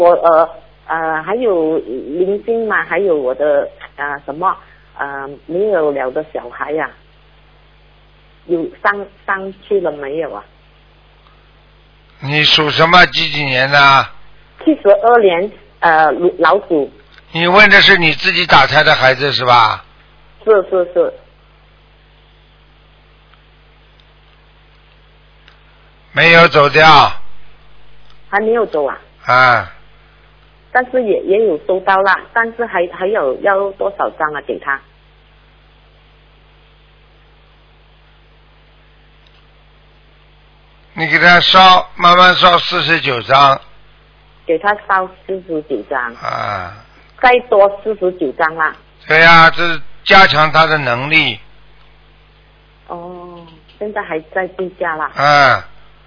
还有灵性嘛，还有我的什么没有了的小孩呀、有上去了没有啊？ 你属什么？几年的 72年老鼠。 你问的是你自己打胎的孩子是吧？ 是。 没有走掉。 还没有走啊？ 啊， 但是也有收到啦，但是还有要多少张啊？给他你给他烧，慢慢烧49张。 给他烧49张。 啊。 再多49张啦。 对呀、这是加强他的能力。 哦，现在还在地下啦。 啊。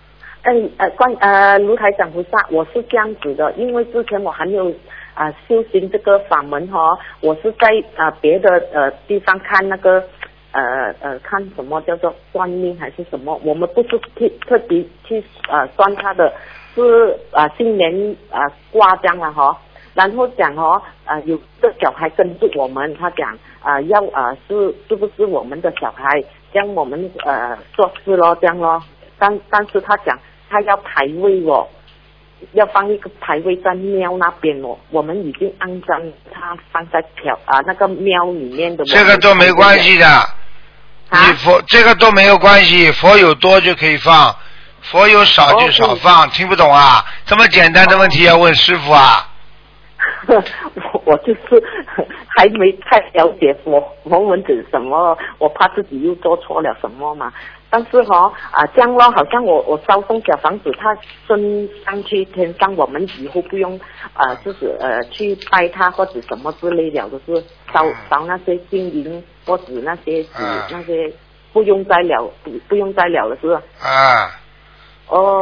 卢台长菩萨，我是这样子的，因为之前我还没有修行这个法门我是在别的地方看那个看什么叫做算命还是什么，我们不是特别去算他的，是新年挂这样了然后讲有个小孩跟着我们，他讲要是不是我们的小孩，将我们做事咯这样咯，但是他讲他要牌位要放一个牌位在庙那边我们已经按照他放在那个庙里面的。 这个都没关系的。你佛这个都没有关系，佛有多就可以放，佛有少就少放，听不懂啊？这么简单的问题要问师傅啊？ 我就是还没太了解佛门是什么，我怕自己又做错了什么嘛。但是这样咯，好像我烧送小房子，他升上去天上，我们以后不用就是去拜他或者什么之类的，就是烧那些金银或者那些那些不用再了了是吧？ 啊。 哦。